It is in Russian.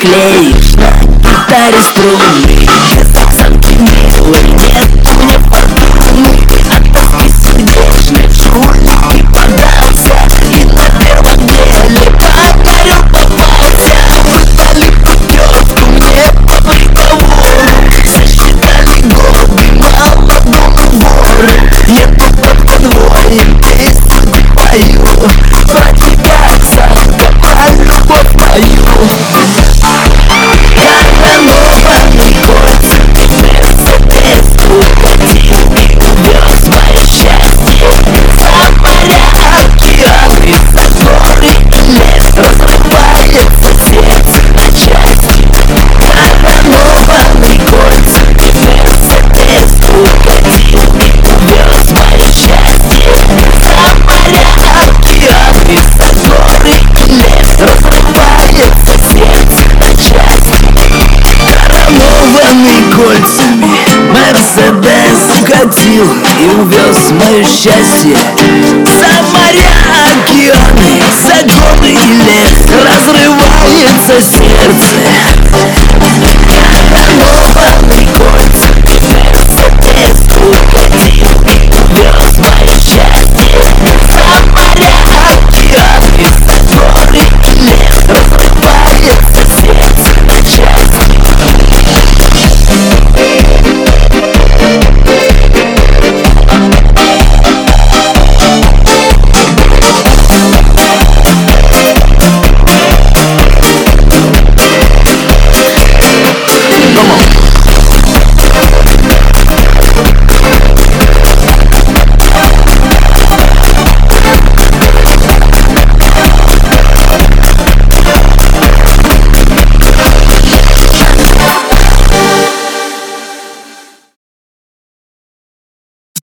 клеишь на гитаре струны. Казался ты милый, нет мне подруги. От тоски сердечной в жгутики подался и на первом деле подарил попался. Выдали путевку мне по приговору, засчитали годы молодому вору. Я тут под конвоем песню пою про тебя, Санта, про любовь мою. Коронованный кольцами Мерседес укатил и увез мое счастье за моря, океаны, за горы и лес. Разрывается сердце на части. Коронованный кольцами Мерседес укатил и увез мое счастье за моря, океаны, за горы и лес. Разрывается сердце на части. Коронованный кольцами Мерседес укатил и увез мое счастье за моря, океаны, за горы и лес. Разрывается сердце.